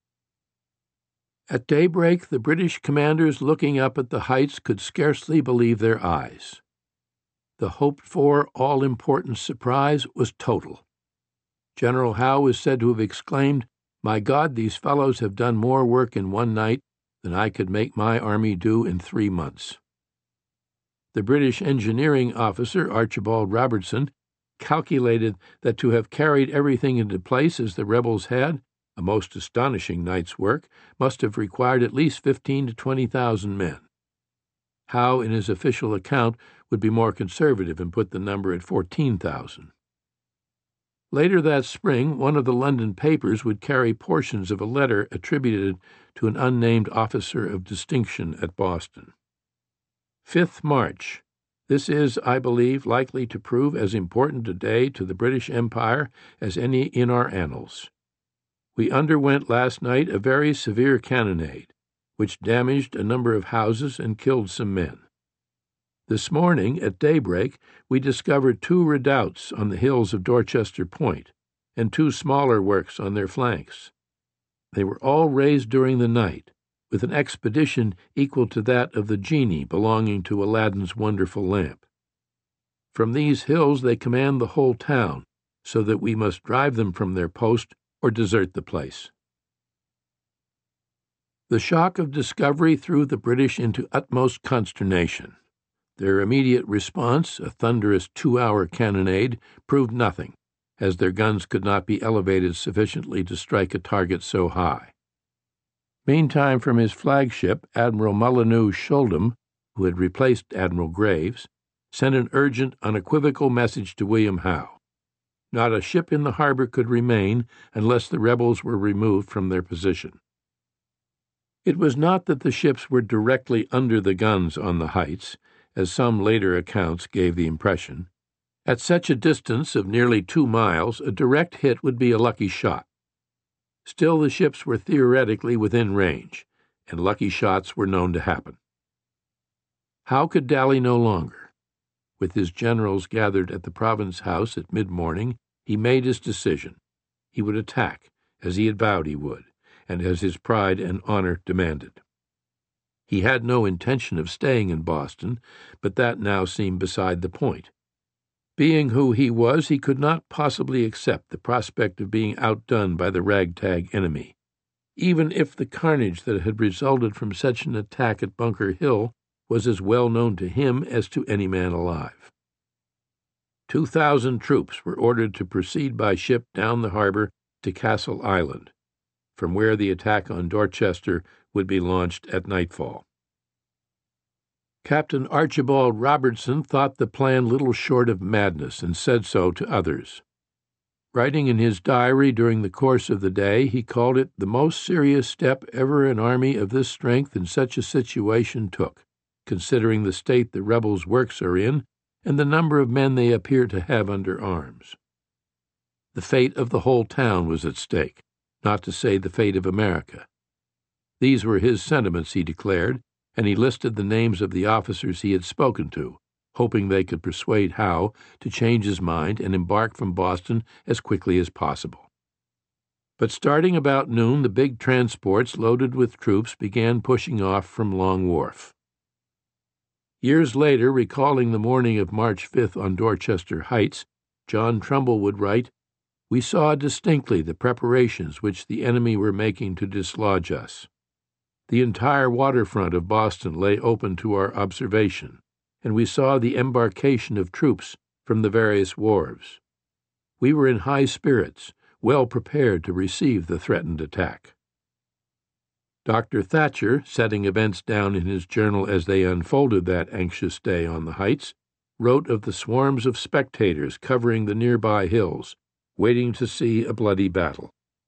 Speaker 1: At daybreak, the British commanders looking up at the heights could scarcely believe their eyes. The hoped-for, all-important surprise was total. General Howe is said to have exclaimed, "My God, these fellows have done more work in one night than I could make my army do in three months." The British engineering officer, Archibald Robertson, calculated that to have carried everything into place as the rebels had, a most astonishing night's work, must have required at least fifteen to twenty thousand men. Howe, in his official account, would be more conservative and put the number at fourteen thousand. Later that spring, one of the London papers would carry portions of a letter attributed to an unnamed officer of distinction at Boston. fifth March. This is, I believe, likely to prove as important a day to the British Empire as any in our annals. We underwent last night a very severe cannonade, which damaged a number of houses and killed some men. This morning, at daybreak, we discovered two redoubts on the hills of Dorchester Point, and two smaller works on their flanks. They were all raised during the night, with an expedition equal to that of the genie belonging to Aladdin's wonderful lamp. From these hills they command the whole town, so that we must drive them from their post or desert the place. The shock of discovery threw the British into utmost consternation. Their immediate response, a thunderous two-hour cannonade, proved nothing, as their guns could not be elevated sufficiently to strike a target so high. Meantime, from his flagship, Admiral Molyneux Sholden, who had replaced Admiral Graves, sent an urgent, unequivocal message to William Howe. Not a ship in the harbor could remain unless the rebels were removed from their position. It was not that the ships were directly under the guns on the heights, as some later accounts gave the impression. At such a distance of nearly two miles, a direct hit would be a lucky shot. Still, the ships were theoretically within range, and lucky shots were known to happen. Howe could dally no longer. With his generals gathered at the Province House at mid-morning, he made his decision. He would attack, as he had vowed he would, and as his pride and honor demanded. He had no intention of staying in Boston, but that now seemed beside the point. Being who he was, he could not possibly accept the prospect of being outdone by the ragtag enemy, even if the carnage that had resulted from such an attack at Bunker Hill was as well known to him as to any man alive. Two thousand troops were ordered to proceed by ship down the harbor to Castle Island, from where the attack on Dorchester would be launched at nightfall. Captain Archibald Robertson thought the plan little short of madness and said so to others. Writing in his diary during the course of the day, he called it the most serious step ever an army of this strength in such a situation took, considering the state the rebels' works are in and the number of men they appear to have under arms. The fate of the whole town was at stake, not to say the fate of America. These were his sentiments, he declared, and he listed the names of the officers he had spoken to, hoping they could persuade Howe to change his mind and embark from Boston as quickly as possible. But starting about noon, the big transports loaded with troops began pushing off from Long Wharf. Years later, recalling the morning of March fifth on Dorchester Heights, John Trumbull would write, "We saw distinctly the preparations which the enemy were making to dislodge us. The entire waterfront of Boston lay open to our observation, and we saw the embarkation of troops from the various wharves. We were in high spirits, well prepared to receive the threatened attack." Doctor Thatcher, setting events down in his journal as they unfolded that anxious day on the heights, wrote of the swarms of spectators covering the nearby hills, waiting to see a bloody battle.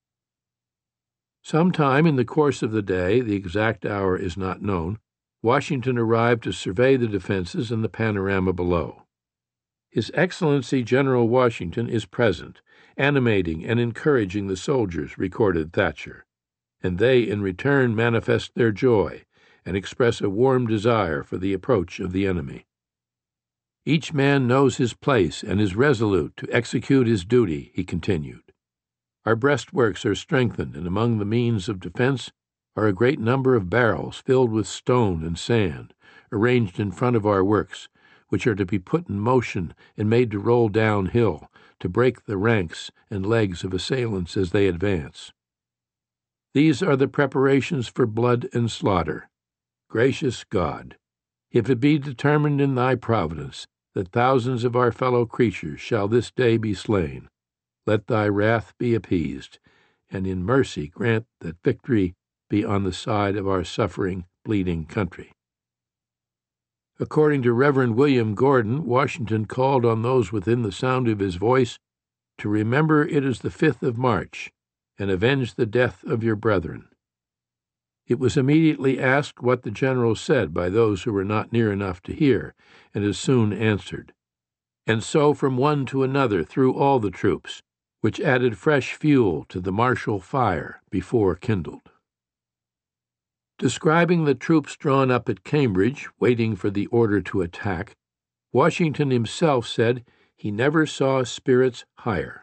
Speaker 1: Sometime in the course of the day, the exact hour is not known, Washington arrived to survey the defenses and the panorama below. His Excellency General Washington is present, animating and encouraging the soldiers, recorded Thatcher, and they in return manifest their joy and express a warm desire for the approach of the enemy. Each man knows his place and is resolute to execute his duty, he continued. Our breastworks are strengthened, and among the means of defense are a great number of barrels filled with stone and sand, arranged in front of our works, which are to be put in motion and made to roll downhill to break the ranks and legs of assailants as they advance. These are the preparations for blood and slaughter. Gracious God, if it be determined in thy providence that thousands of our fellow creatures shall this day be slain, let thy wrath be appeased, and in mercy grant that victory be on the side of our suffering, bleeding country. According to Reverend William Gordon, Washington called on those within the sound of his voice to remember it is the fifth of March, and avenge the death of your brethren. It was immediately asked what the general said by those who were not near enough to hear, and as soon answered. And so from one to another through all the troops, which added fresh fuel to the martial fire before kindled. Describing the troops drawn up at Cambridge, waiting for the order to attack, Washington himself said he never saw spirits higher.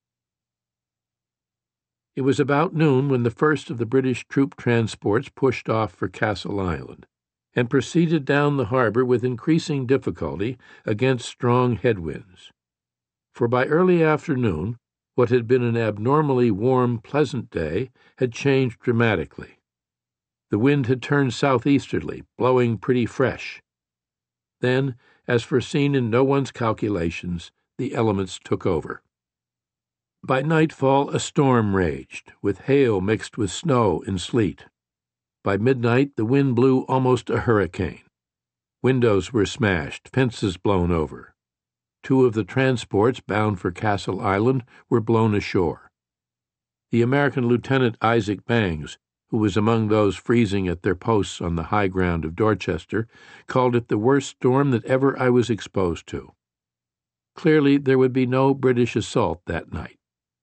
Speaker 1: It was about noon when the first of the British troop transports pushed off for Castle Island, and proceeded down the harbor with increasing difficulty against strong headwinds. For by early afternoon, what had been an abnormally warm, pleasant day had changed dramatically. The wind had turned southeasterly, blowing pretty fresh. Then, as foreseen in no one's calculations, the elements took over. By nightfall a storm raged, with hail mixed with snow and sleet. By midnight the wind blew almost a hurricane. Windows were smashed, fences blown over. Two of the transports bound for Castle Island were blown ashore. The American Lieutenant Isaac Bangs, who was among those freezing at their posts on the high ground of Dorchester, called it the worst storm that ever I was exposed to. Clearly there would be no British assault that night.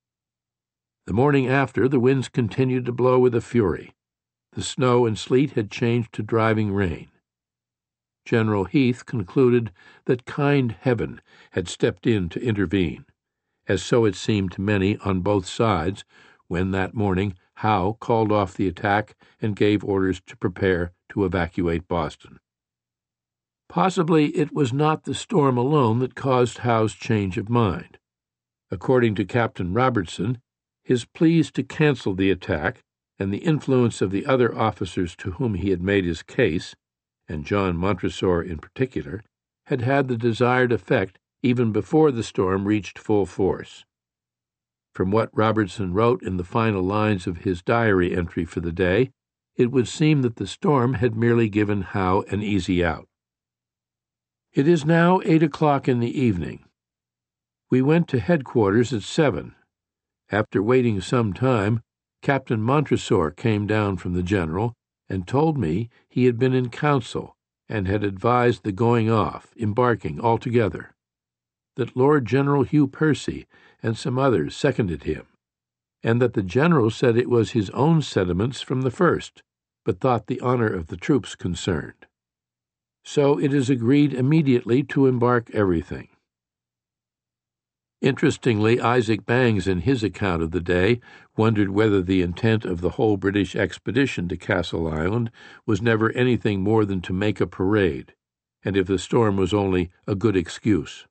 Speaker 1: The morning after, the winds continued to blow with a fury. The snow and sleet had changed to driving rain. General Heath concluded that kind heaven had stepped in to intervene, as so it seemed to many on both sides when that morning Howe called off the attack and gave orders to prepare to evacuate Boston. Possibly it was not the storm alone that caused Howe's change of mind. According to Captain Robertson, his pleas to cancel the attack and the influence of the other officers to whom he had made his case, and John Montresor in particular, had had the desired effect even before the storm reached full force. From what Robertson wrote in the final lines of his diary entry for the day, it would seem that the storm had merely given Howe an easy out. It is now eight o'clock in the evening. We went to headquarters at seven. After waiting some time, Captain Montresor came down from the general and told me he had been in council and had advised the going off, embarking altogether, that Lord General Hugh Percy and some others seconded him, and that the general said it was his own sentiments from the first, but thought the honor of the troops concerned. So it is agreed immediately to embark everything. Interestingly, Isaac Bangs, in his account of the day, wondered whether the intent of the whole British expedition to Castle Island was never anything more than to make a parade, and if the storm was only a good excuse.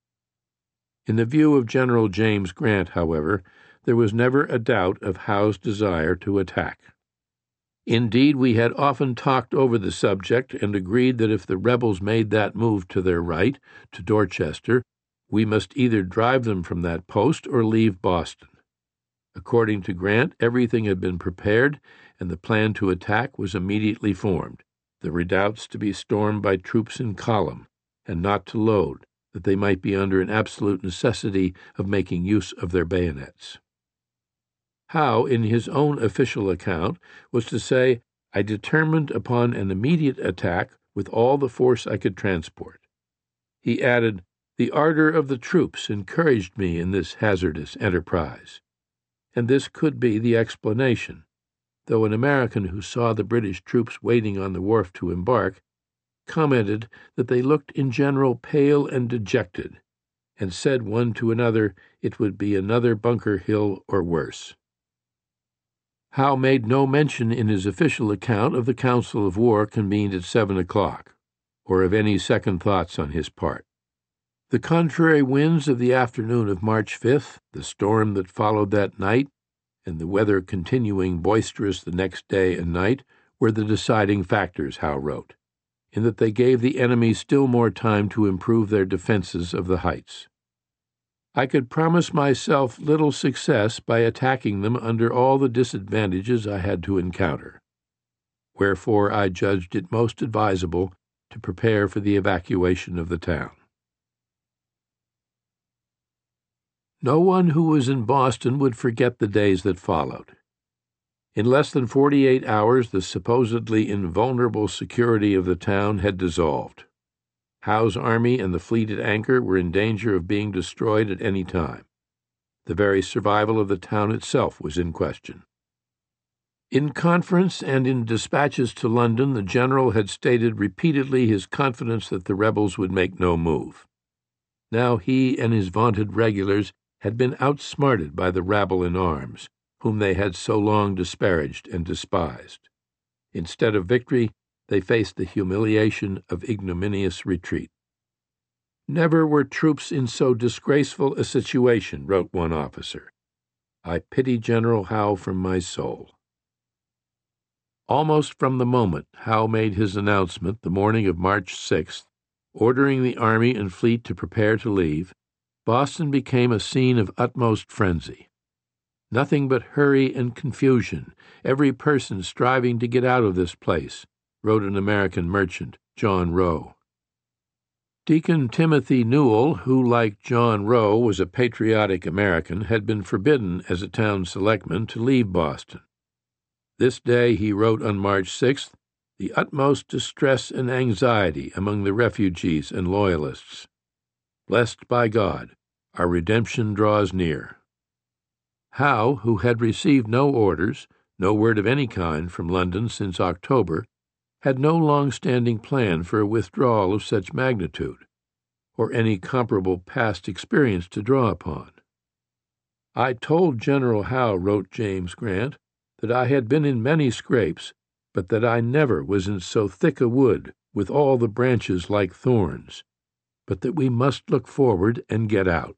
Speaker 1: In the view of General James Grant, however, there was never a doubt of Howe's desire to attack. Indeed, we had often talked over the subject and agreed that if the rebels made that move to their right, to Dorchester, we must either drive them from that post or leave Boston. According to Grant, everything had been prepared, and the plan to attack was immediately formed, the redoubts to be stormed by troops in column, and not to load, that they might be under an absolute necessity of making use of their bayonets. Howe, in his own official account, was to say, "I determined upon an immediate attack with all the force I could transport." He added, "The ardor of the troops encouraged me in this hazardous enterprise." And this could be the explanation, though an American who saw the British troops waiting on the wharf to embark commented that they looked in general pale and dejected, and said one to another it would be another Bunker Hill or worse. Howe made no mention in his official account of the council of war convened at seven o'clock, or of any second thoughts on his part. The contrary winds of the afternoon of March fifth, the storm that followed that night, and the weather continuing boisterous the next day and night were the deciding factors, Howe wrote, in that they gave the enemy still more time to improve their defenses of the heights. I could promise myself little success by attacking them under all the disadvantages I had to encounter. Wherefore I judged it most advisable to prepare for the evacuation of the town. No one who was in Boston would forget the days that followed. In less than forty-eight hours, the supposedly invulnerable security of the town had dissolved. Howe's army and the fleet at anchor were in danger of being destroyed at any time. The very survival of the town itself was in question. In conference and in dispatches to London, the general had stated repeatedly his confidence that the rebels would make no move. Now he and his vaunted regulars had been outsmarted by the rabble in arms, whom they had so long disparaged and despised. Instead of victory, they faced the humiliation of ignominious retreat. "Never were troops in so disgraceful a situation," wrote one officer. "I pity General Howe from my soul." Almost from the moment Howe made his announcement the morning of March sixth ordering the army and fleet to prepare to leave, Boston became a scene of utmost frenzy. Nothing but hurry and confusion, every person striving to get out of this place, wrote an American merchant, John Rowe. Deacon Timothy Newell, who, like John Rowe, was a patriotic American, had been forbidden as a town selectman to leave Boston. This day, he wrote on March sixth, the utmost distress and anxiety among the refugees and Loyalists. Blessed by God, our redemption draws near. Howe, who had received no orders, no word of any kind from London since October, had no long-standing plan for a withdrawal of such magnitude, or any comparable past experience to draw upon. I told General Howe, wrote James Grant, that I had been in many scrapes, but that I never was in so thick a wood, with all the branches like thorns, but that we must look forward and get out.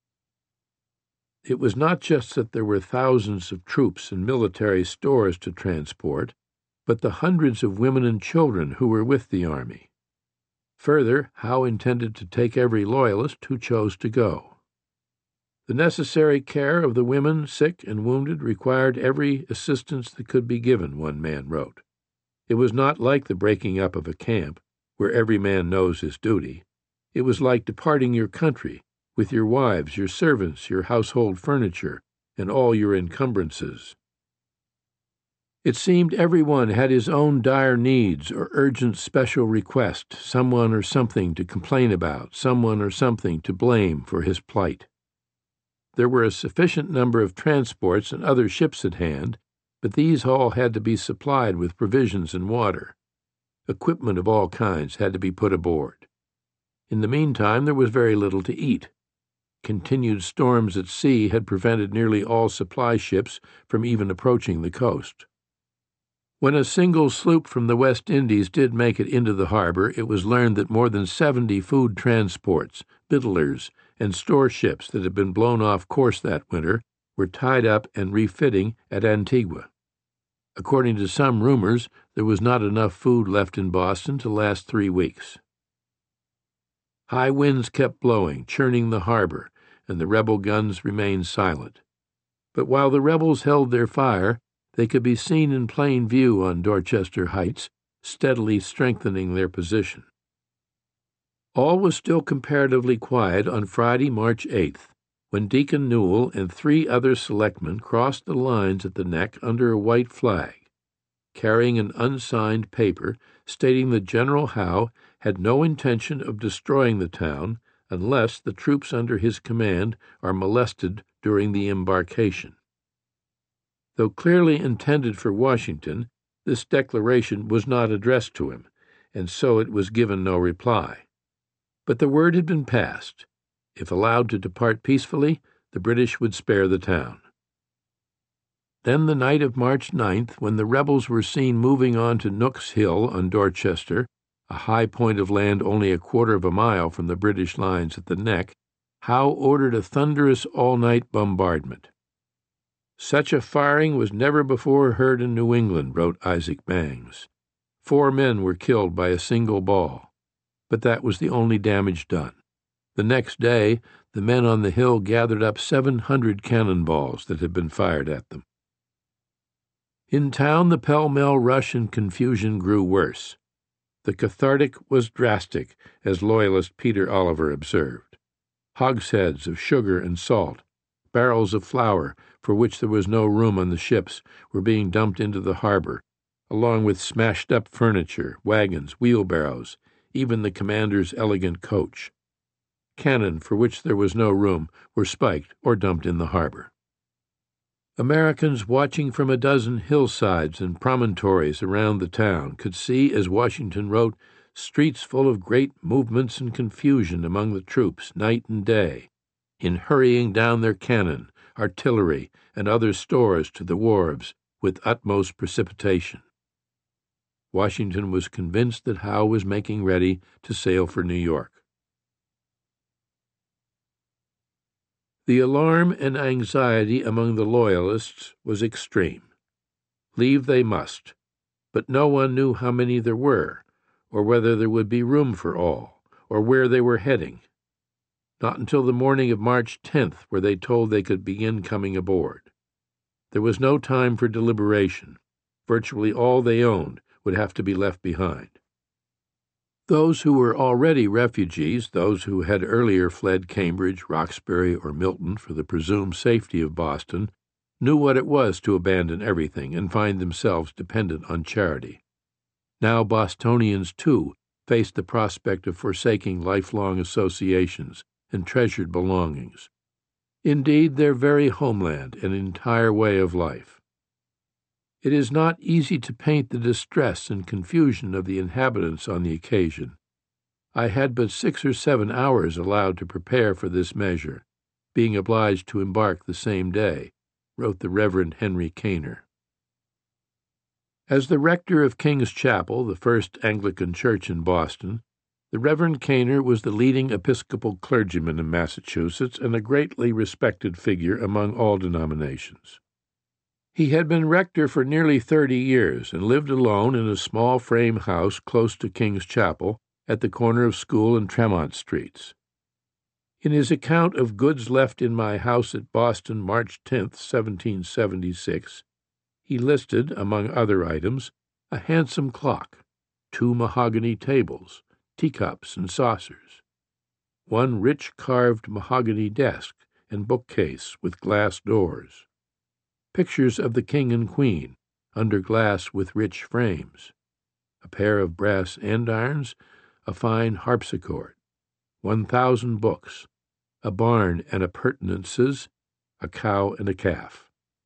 Speaker 1: It was not just that there were thousands of troops and military stores to transport, but the hundreds of women and children who were with the army. Further, Howe intended to take every Loyalist who chose to go. The necessary care of the women, sick, and wounded required every assistance that could be given, one man wrote. It was not like the breaking up of a camp, where every man knows his duty. It was like departing your country, with your wives, your servants, your household furniture, and all your encumbrances. It seemed everyone had his own dire needs or urgent special request, someone or something to complain about, someone or something to blame for his plight. There were a sufficient number of transports and other ships at hand, but these all had to be supplied with provisions and water. Equipment of all kinds had to be put aboard. In the meantime, there was very little to eat. Continued storms at sea had prevented nearly all supply ships from even approaching the coast. When a single sloop from the West Indies did make it into the harbor, it was learned that more than seventy food transports, victuallers, and store ships that had been blown off course that winter were tied up and refitting at Antigua. According to some rumors, there was not enough food left in Boston to last three weeks. High winds kept blowing, churning the harbor, and the rebel guns remained silent. But while the rebels held their fire, they could be seen in plain view on Dorchester Heights, steadily strengthening their position. All was still comparatively quiet on Friday, March eighth, when Deacon Newell and three other selectmen crossed the lines at the Neck under a white flag, carrying an unsigned paper stating that General Howe had no intention of destroying the town unless the troops under his command are molested during the embarkation. Though clearly intended for Washington, this declaration was not addressed to him, and so it was given no reply. But the word had been passed. If allowed to depart peacefully, the British would spare the town. Then the night of March ninth, when the rebels were seen moving on to Nook's Hill on Dorchester, a high point of land only a quarter of a mile from the British lines at the Neck, Howe ordered a thunderous all-night bombardment. Such a firing was never before heard in New England, wrote Isaac Bangs. Four men were killed by a single ball, but that was the only damage done. The next day, the men on the hill gathered up seven hundred cannonballs that had been fired at them. In town, the pell-mell rush and confusion grew worse. The cathartic was drastic, as Loyalist Peter Oliver observed. Hogsheads of sugar and salt, barrels of flour, for which there was no room on the ships, were being dumped into the harbor, along with smashed-up furniture, wagons, wheelbarrows, even the commander's elegant coach. Cannon, for which there was no room, were spiked or dumped in the harbor. Americans watching from a dozen hillsides and promontories around the town could see, as Washington wrote, streets full of great movements and confusion among the troops night and day, in hurrying down their cannon, artillery, and other stores to the wharves with utmost precipitation. Washington was convinced that Howe was making ready to sail for New York. The alarm and anxiety among the Loyalists was extreme. Leave they must, but no one knew how many there were, or whether there would be room for all, or where they were heading. Not until the morning of March tenth were they told they could begin coming aboard. There was no time for deliberation. Virtually all they owned would have to be left behind. Those who were already refugees, those who had earlier fled Cambridge, Roxbury, or Milton for the presumed safety of Boston, knew what it was to abandon everything and find themselves dependent on charity. Now Bostonians, too, faced the prospect of forsaking lifelong associations and treasured belongings. Indeed, their very homeland, an entire way of life. It is not easy to paint the distress and confusion of the inhabitants on the occasion. I had but six or seven hours allowed to prepare for this measure, being obliged to embark the same day, wrote the Reverend Henry Kaner. As the rector of King's Chapel, the first Anglican church in Boston, the Reverend Kaner was the leading Episcopal clergyman in Massachusetts and a greatly respected figure among all denominations. He had been rector for nearly thirty years and lived alone in a small frame house close to King's Chapel at the corner of School and Tremont Streets. In his account of goods left in my house at Boston, March tenth, seventeen seventy-six, he listed, among other items, a handsome clock, two mahogany tables, teacups and saucers, one rich carved mahogany desk and bookcase with glass doors, pictures of the king and queen under glass with rich frames, a pair of brass andirons, a fine harpsichord, one thousand books, a barn and appurtenances, a cow and a calf.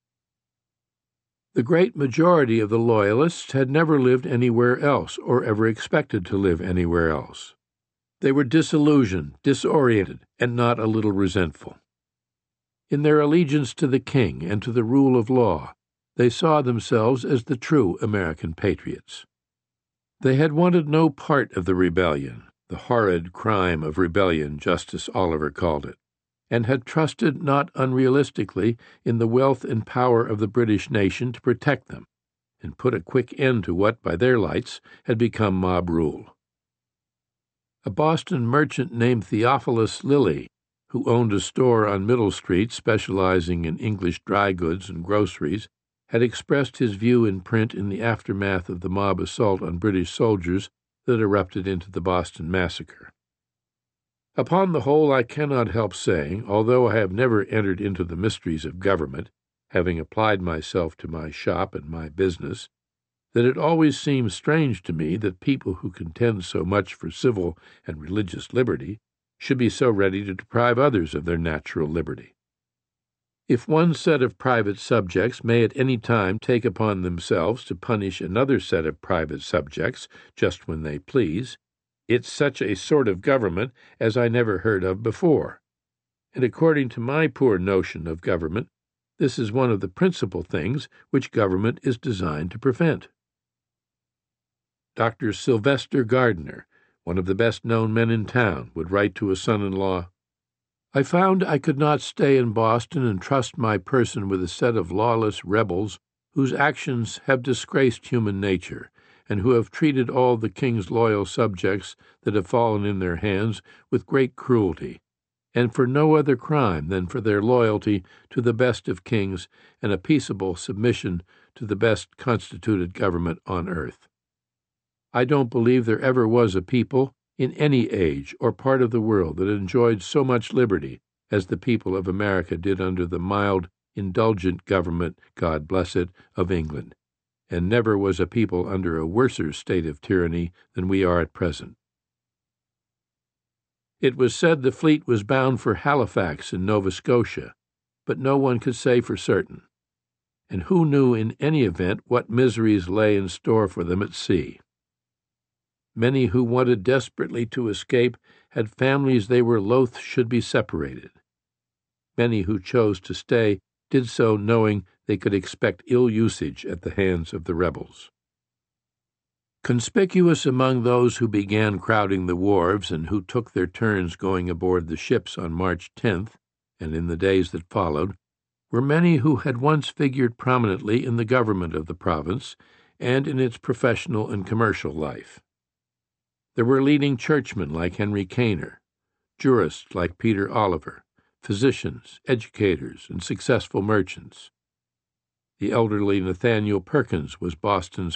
Speaker 1: The great majority of the Loyalists had never lived anywhere else or ever expected to live anywhere else. They were disillusioned, disoriented, and not a little resentful. In their allegiance to the king and to the rule of law, they saw themselves as the true American patriots. They had wanted no part of the rebellion, the horrid crime of rebellion, Justice Oliver called it, and had trusted not unrealistically in the wealth and power of the British nation to protect them and put a quick end to what, by their lights, had become mob rule. A Boston merchant named Theophilus Lilly, who owned a store on Middle Street specializing in English dry goods and groceries, had expressed his view in print in the aftermath of the mob assault on British soldiers that erupted into the Boston Massacre. Upon the whole, I cannot help saying, although I have never entered into the mysteries of government, having applied myself to my shop and my business, that it always seems strange to me that people who contend so much for civil and religious liberty should be so ready to deprive others of their natural liberty. If one set of private subjects may at any time take upon themselves to punish another set of private subjects just when they please, it's such a sort of government as I never heard of before, and according to my poor notion of government, this is one of the principal things which government is designed to prevent. Doctor Sylvester Gardner, one of the best-known men in town, would write to a son-in-law, "I found I could not stay in Boston and trust my person with a set of lawless rebels whose actions have disgraced human nature, and who have treated all the king's loyal subjects that have fallen in their hands with great cruelty, and for no other crime than for their loyalty to the best of kings and a peaceable submission to the best constituted government on earth. I don't believe there ever was a people in any age or part of the world that enjoyed so much liberty as the people of America did under the mild, indulgent government, God bless it, of England, and never was a people under a worser state of tyranny than we are at present." It was said the fleet was bound for Halifax in Nova Scotia, but no one could say for certain. And who knew in any event what miseries lay in store for them at sea? Many who wanted desperately to escape had families they were loath should be separated. Many who chose to stay did so knowing they could expect ill usage at the hands of the rebels. Conspicuous among those who began crowding the wharves and who took their turns going aboard the ships on March tenth and in the days that followed were many who had once figured prominently in the government of the province and in its professional and commercial life. There were leading churchmen like Henry Kaner, jurists like Peter Oliver, physicians, educators, and successful merchants. The elderly Nathaniel Perkins was Boston's